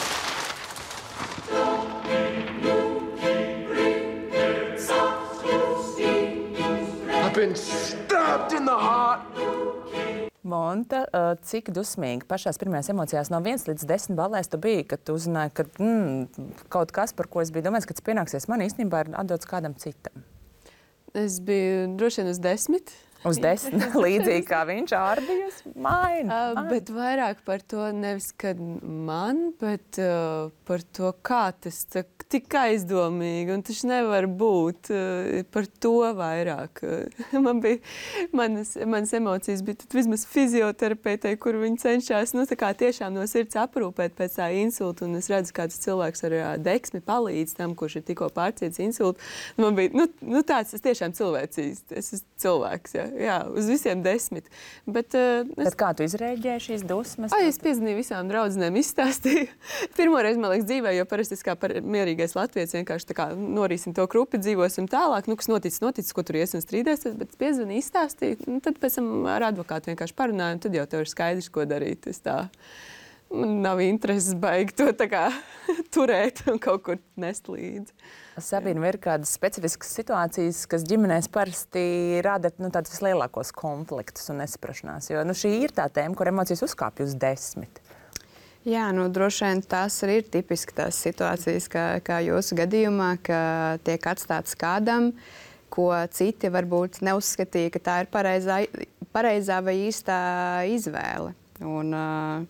I've been stabbed in the heart. Monta, cik dusmīgi pašās pirmajās emocijās no viens līdz desmit balēs tu biji, kad tu uzzināji, ka mm, kaut kas, par ko es biju domājis, kad tas pienāksies man, īstenībā ir atdots kādam citam? Es biju droši vien uz desmit. Uz desmit, līdzīgi kā viņš ārdījās, maina. Uh, bet vairāk par to nevis, kad man, bet uh, par to, kā tas tā, tik aizdomīgi, un tas nevar būt uh, par to vairāk. Man bija, manas, manas emocijas bija tad vismaz fizioterapeitei, kur viņi cenšas, nu, tā kā tiešām no sirds aprūpēt pēc tā insulta, un es redzu, kā tas cilvēks ar uh, deksmi palīdz tam, kurš ir tikko pārcietis insultu. Man bija, nu, nu tāds, es tiešām cilvēcīs, es esmu cilvēks, jā. Jā, uz visiem desmit. Bet, uh, es... Bet kā tu izrēģēji šīs dusmas? Ai, es piezvanīju visām draudzenēm, izstāstīju. Pirmoreiz, man liekas, dzīvē, jo parasti es kā par mierīgais latvietis vienkārši tā kā norīsim to krupi, dzīvosim tālāk. Nu, kas noticis, noticis, ko tur ies un strīdēsies, bet es piezvanīju, izstāstīju. Nu, tad pēc tam ar advokātu vienkārši parunāju, un tad jau tev ir skaidrs, ko darīt. Es tā, man nav intereses baigi to tā kā turēt un kaut kur nest līdzi. Sabīna, vai ir kādas specifiskas situācijas, kas ģimenēs parasti rada nu, tādus vislielākos konfliktus un nesaprašanās? Jo nu, šī ir tā tēma, kur emocijas uzkāpj uz desmit. Jā, nu, droši vien tās arī ir tipiski tās situācijas, kā, kā jūsu gadījumā, ka tiek atstāts kādam, ko citi varbūt neuzskatīja, ka tā ir pareizā, pareizā vai īstā izvēle. Un, uh,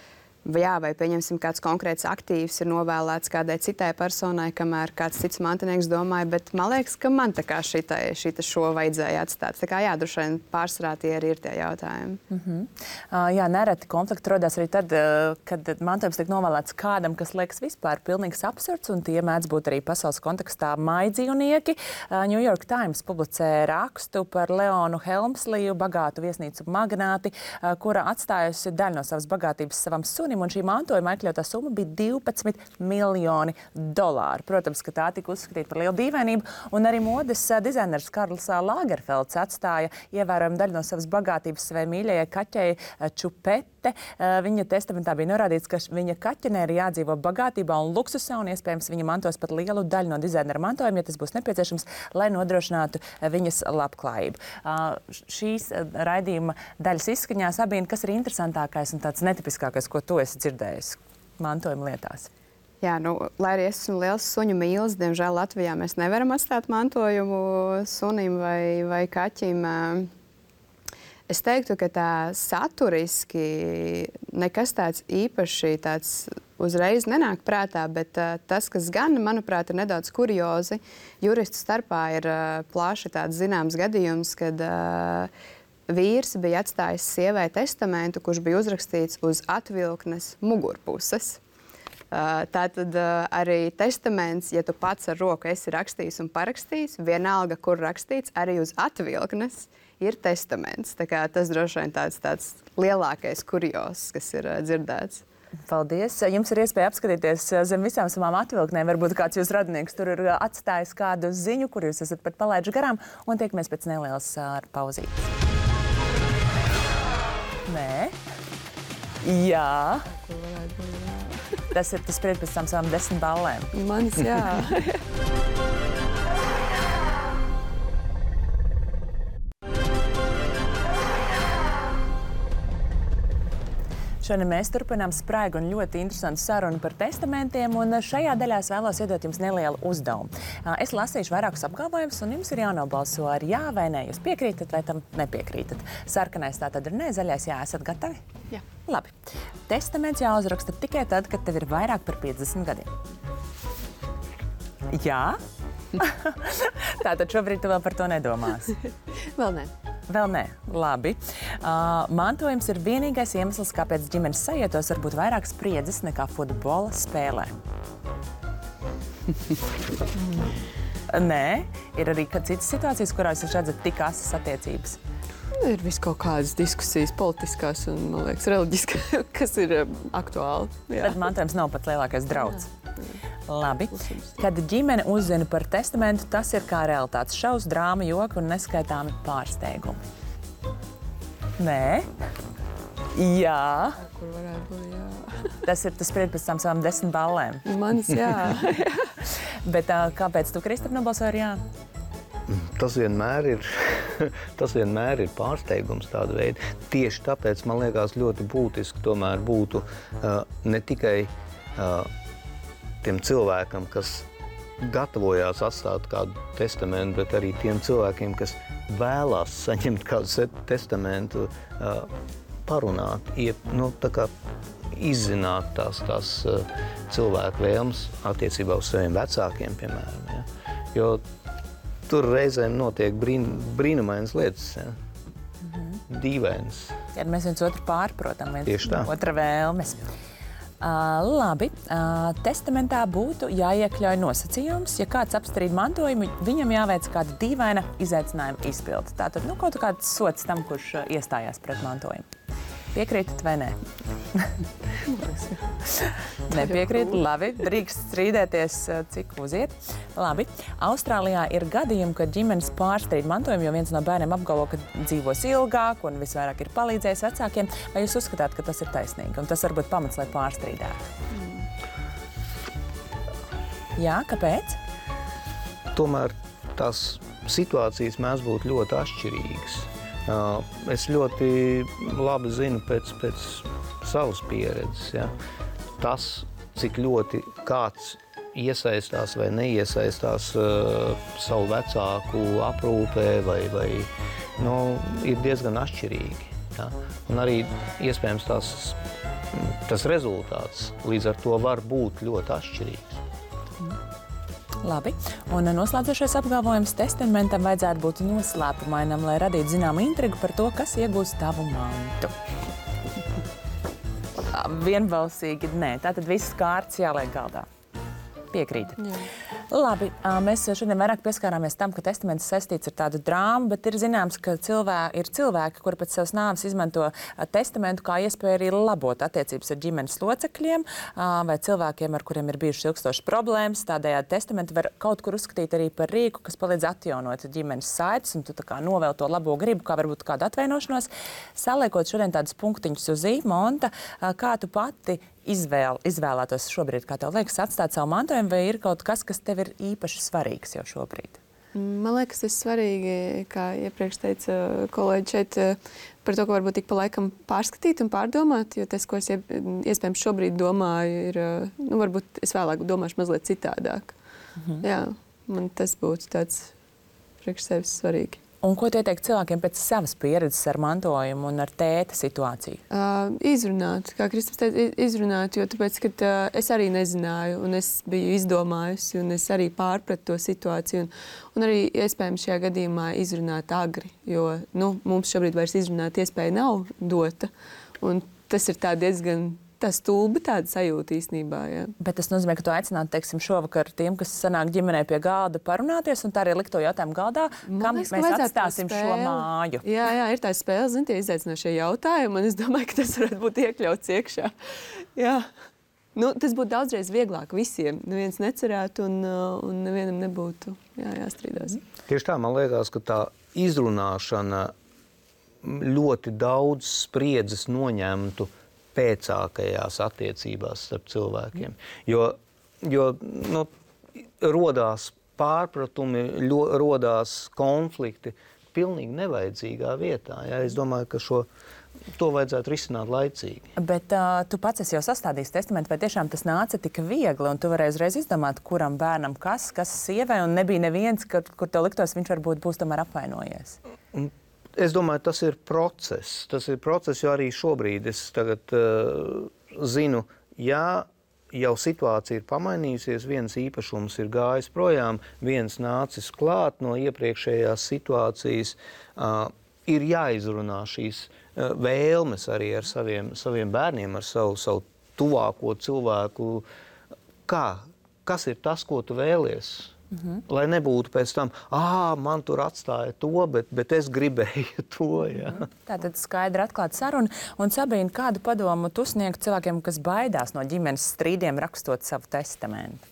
Jā, vai pieņemsim, kāds konkrēts aktīvs ir novēlēts kādai citai personai, kamēr kāds cits mantinieks domāja, bet man liekas, ka man tā kā šitai, šita šo vajadzēja atstāt. Tā kā jā, droši vien pārsvarā tie arī ir tie jautājumi. Mm-hmm. uh, jā, nereti konflikti rodās arī tad, uh, kad mantojums tiek novēlēts kādam, kas liekas vispār pilnīgs absurds, un tie mēdz būt arī pasaules kontekstā maidzīvnieki. Uh, New York Times publicē rakstu par Leonu Helmsliju, bagātu viesnīcu magnāti, uh, kura atstājusi daļu no savas bagātības savam sunim, un šī mantojuma iekļautā summa bija divpadsmit miljoni dolāru. Protams, ka tā tika uzskatīta par lielu dīvainību, un arī modes dizainers Karls Lagerfelds atstāja ievērojumu daļu no savas bagātības savai mīļajai kaķei Čupete. Viņa testamentā bija norādīts, ka viņa kaķenē ir jādzīvo bagātībā un luksusā, un iespējams viņa mantos pat lielu daļu no dizainera mantojuma, ja tas būs nepieciešams, lai nodrošinātu viņas labklājību. Šīs raidījuma daļas izskaņā, Sabīna, kas ir interesantākais un tāds netipiskākais, ko tu esi dzirdējis mantojuma lietās? Jā, nu, lai arī es esmu liels suņu mīlis, diemžēl Latvijā mēs nevaram atstāt mantojumu sunim vai, vai kaķim. Es teiktu, ka tā saturiski nekas tāds īpaši tāds uzreiz nenāk prātā, bet uh, tas, kas gan, manuprāt, ir nedaudz kuriozi, juristu starpā ir uh, plaši tāds zināms gadījums, kad uh, vīrs bija atstājis sievai testamentu, kurš bija uzrakstīts uz atvilknes mugurpuses. Uh, tātad uh, arī testaments, ja tu pats ar roku esi rakstījis un parakstījis, vienalga, kur rakstīts, arī uz atvilknes ir testaments. Tā kā tas droši vien tāds, tāds lielākais kurios, kas ir uh, dzirdēts. Paldies! Jums ir iespēja apskatīties zem visām savām atvilknēm. Varbūt kāds jūs radinieks tur ir atstājis kādu ziņu, kur jūs esat pat palaiduši garām, un tiekamies pēc nelielas pauzītes. Nē? Jā. Tas ir tas priekš pēc tam savām desmit ballēm. Manis, jā. Šodien mēs turpinām spraigu un ļoti interesantu sarunu par testamentiem, un šajā daļā es vēlos iedot jums nelielu uzdevumu. Es lasīšu vairākus apgalvojumus, un jums ir jānobalso ar jā vai nē. Jūs piekrītat vai tam nepiekrītat. Sarkanais tā tad ir nē, zaļais jā. Esat gatavi? Jā. Labi. Testaments jāuzraksta tikai tad, kad tev ir vairāk par piecdesmit gadiem. Jā? Tātad šobrīd tu vēl par to nedomās. Vēl nē. Vēl nē. Labi. Uh, mantojums ir vienīgais iemesls, kāpēc ģimenes sajietos var būt vairāk spriedzes nekā futbola spēlē. Nē. Ir arī citas situācijas, kurās jūs redzat tik asas attiecības. Ir vis kaut kādas diskusijas politiskās un, man liekas, reliģiskās, kas ir um, aktuāli. Jā. Tad mantojums nav pats lielākais drauds. Labi. Kad ģimene uzzina par testamentu, tas ir kā realitātes šaus, drāma, joki un neskaitāmi pārsteigumi. Nē? Jā. Kur varētu būt, jā. Tas ir tas pried pēc tam savām desmit ballēm. Manis, jā. Bet uh, kāpēc tu, Kristap, nobalsoji ar jā? Tas vienmēr ir, tas vienmēr ir pārsteigums tāda veida. Tieši tāpēc man liekas ļoti būtiski tomēr būtu uh, ne tikai uh, tiem cilvēkam, kas gatavojās atstāt kādu testamentu, bet arī tiem cilvēkiem, kas vēlās saņemt kādu testamentu, uh, parunāt, iep, nu, tā kā izzināt tās, tās uh, cilvēku vēlmes attiecībā uz saviem vecākiem, piemēram. Ja? Jo tur reizēm notiek brīn, brīnumainas lietas, ja? Mm-hmm. Dīvainas. Ja mēs viens otru pārprotam, viens Tieši tā. Otra vēlmes. Uh, labi, uh, testamentā būtu jāiekļauj nosacījums, ja kāds apstrīd mantojumu, viņam jāveic kāda dīvaina izaicinājuma izpilde. Tātad, nu, kaut kāds sots tam, kurš uh, iestājās pret mantojumu. Piekrītat vai nē? Nepiekrīt, labi, drīkst strīdēties, cik uziet. Labi, Austrālijā ir gadījumi, kad ģimenes pārstrīd mantojumu, jo viens no bērniem apgalvo, ka dzīvos ilgāk un visvairāk ir palīdzējis vecākiem. Vai jūs uzskatāt, ka tas ir taisnīgi? Un tas var būt pamats, lai pārstrīdētu? Jā, kāpēc? Tomēr tās situācijas mēs būtu ļoti atšķirīgas. Uh, es ļoti labi zinu pēc, pēc savas pieredzes, ja. Tas, cik ļoti kāds iesaistās vai neiesaistās uh, savu vecāku aprūpē vai, vai nu, ir diezgan atšķirīgi. Ja. Un arī iespējams tās, tas rezultāts līdz ar to var būt ļoti atšķirīgs. Labi, un noslēdzošais apgalvojums testamentam vajadzētu būt noslēpumainam, lai radītu zināmu intrigu par to, kas iegūs tavu mantu. Vienbalsīgi nē, tātad visas kārtas jāliek galdā. Piekrītat? Jā. Labi, mēs šodien vairāk pieskārāmies tam, ka testaments saistīts ar tādu drāmu, bet ir zināms, ka cilvēki, ir cilvēki, kuri pēc savas nāves izmanto testamentu kā iespēju arī labot attiecības ar ģimenes locekļiem vai cilvēkiem, ar kuriem ir bijušas ilgstošas problēmas. Tādējādi testamentu var kaut kur uzskatīt arī par rīku, kas palīdz atjaunot ģimenes saites, un tu tā kā novēl to labo gribu, kā varbūt kādu atvainošanos. Saliekot šodien tādus punktiņus uz i, Monta, kā tu pati Izvēl, izvēlētos šobrīd, kā tev liekas, atstāt savu mantojumu, vai ir kaut kas, kas tev ir īpaši svarīgs jau šobrīd? Man liekas, tas svarīgi, kā iepriekš teica kolēģi šeit, par to, ka varbūt tik pa laikam pārskatīt un pārdomāt, jo tas, ko es iespējams šobrīd domāju, ir, nu, varbūt es vēlāk domāšu mazliet citādāk. Mhm. Jā, man tas būtu tāds priekš sevis svarīgi. Un ko tu ieteiktu cilvēkiem pēc savas pieredzes ar mantojumu un ar tēta situāciju? Uh, izrunāt, kā Kristaps teica, izrunāt, jo tāpēc, ka uh, es arī nezināju, un es biju izdomājusi, un es arī pārpratu to situāciju, un, un arī iespējams šajā gadījumā izrunāt agri, jo, nu, mums šobrīd vairs izrunāt iespēja nav dota, un tas ir tā diezgan tā stulba tāda sajūta īstenībā, jā. Bet tas nozīmē, ka tu aicinātu, teiksim, šovakar tiem, kas sanāk ģimenē pie galda parunāties, un tā arī likt to jautājumu galdā, kam liekas, mēs atstāsim šo māju. Jā, jā, ir tā spēle, zin, tie izaicinošie jautājumi, un es domāju, ka tas varētu būt iekļauts iekšā. Jā. Nu, tas būtu daudzreiz vieglāk visiem. Neviens necerētu, un, un nevienam nebūtu jā, jāstrīdās. Tieši tā, man liekas, ka tā izrunāšana ļoti daudz spriedzes noņemtu pēcākajās attiecībās starp cilvēkiem. Jo, jo nu, rodās pārpratumi, ļo, rodās konflikti pilnīgi nevajadzīgā vietā. Ja? Es domāju, ka šo, to vajadzētu risināt laicīgi. Bet uh, tu pats esi jau sastādījis testamentu, vai tiešām tas nāca tik viegli, un tu varēji uzreiz izdomāt, kuram bērnam kas, kas sievai, un nebija neviens, kur, kur tev liktos, viņš varbūt būs tomēr apvainojies? Un es domāju, tas ir process. Tas ir process, jo arī šobrīd es tagad uh, zinu, ja jau situācija ir pamainījusies, viens īpašums ir gājis projām, viens nācis klāt no iepriekšējās situācijas, uh, ir jāizrunā šīs uh, vēlmes arī ar saviem, saviem bērniem, ar savu, savu tuvāko cilvēku. Kā? Kas ir tas, ko tu vēlies? Mhm. Lai nebūtu pēc tam, ah, man tur atstāja to, bet, bet es gribēju to. Jā. Mhm. Tātad skaidri atklāta saruna. Un Sabīna, kādu padomu tu sniegtu cilvēkiem, kas baidās no ģimenes strīdiem, rakstot savu testamentu?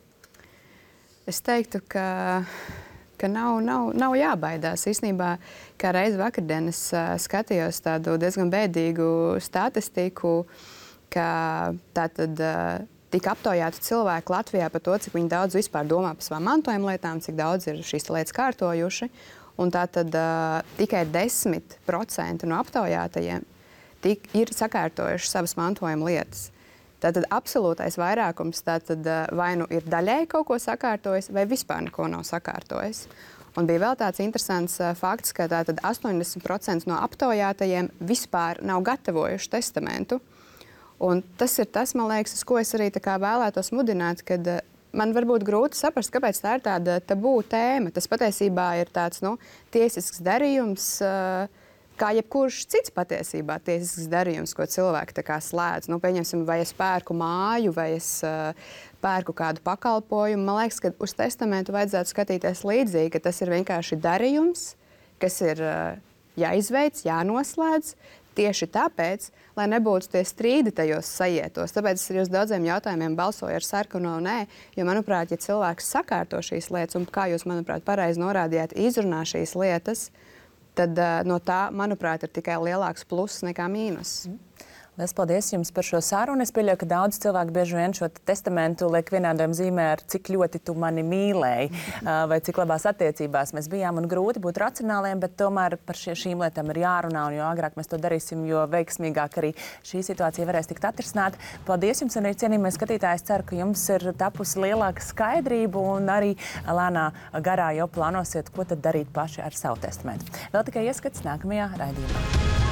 Es teiktu, ka, ka nav, nav, nav jābaidās. Īstenībā, kā reiz vakardien es uh, skatījos tādu diezgan bēdīgu statistiku, ka tātad uh, tika aptaujāti cilvēki Latvijā par to, cik viņi daudz vispār domā par savām mantojuma lietām, cik daudz ir šīs lietas kārtojuši. Un tātad uh, tikai desmit procenti no aptaujātajiem tik, ir sakārtojuši savas mantojuma lietas. Tātad absolūtais vairākums tātad, uh, vai nu ir daļēji kaut ko sakārtojis, vai vispār neko nav sakārtojis. Un bija vēl tāds interesants uh, fakts, ka tātad astoņdesmit procenti no aptaujātajiem vispār nav gatavojuši testamentu. Un tas ir tas, man liekas, uz ko es arī tā kā vēlētos mudināt, kad uh, man varbūt grūti saprast, kāpēc tā ir tāda tabū tēma. Tas patiesībā ir tāds, nu, tiesisks darījums, uh, kā jebkurš cits patiesībā tiesisks darījums, ko cilvēki tā kā slēdz. Nu, pieņemsim, vai es pērku māju, vai es uh, pērku kādu pakalpojumu. Man liekas, ka uz testamentu vajadzētu skatīties līdzīgi, ka tas ir vienkārši darījums, kas ir uh, jāizveic, jānoslēdz. Tieši tāpēc, lai nebūtu tie strīdi tajos sajietos. Tāpēc es arī uz daudziem jautājumiem balsoju ar sarkano nē, jo, manuprāt, ja cilvēks sakārto šīs lietas, un kā jūs, manuprāt, pareizi norādījāt, izrunā šīs lietas, tad uh, no tā, manuprāt, ir tikai lielāks pluss nekā mīnus. Mm. Liels paldies jums par šo sarunu. Es pieļauju, ka daudz cilvēku bieži vien šo testamentu liek vienādojam zīmē ar cik ļoti tu mani mīlēji vai cik labās attiecībās mēs bijām. Un grūti būt racionāliem, bet tomēr par šie, šīm lietām ir jārunā. Un jo agrāk mēs to darīsim, jo veiksmīgāk arī šī situācija varēs tikt atrisināta. Paldies jums un arī cienījamie skatītāji. Es ceru, ka jums ir tapusi lielāka skaidrība un arī lēnā garā jau plānosiet, ko tad darīt paši ar savu testamentu. Vēl tikai ieskats nākamajā raidījumā.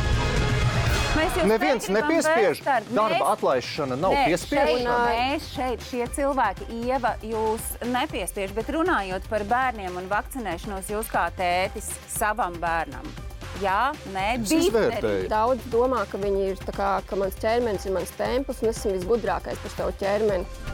Neviens nepiespiež. Darba mēs... atlaišana nav piespiežama. Mēs šeit, šie cilvēki, Ieva, jūs nepiespiež, bet runājot par bērniem un vakcinēšanos, jūs kā tētis savam bērnam. Jā, nē, izvērtēju. Daudz domā, ka viņi ir tā kā, ka mans ķermenis ir mans templis un esmu visgudrākais par savu ķermeni.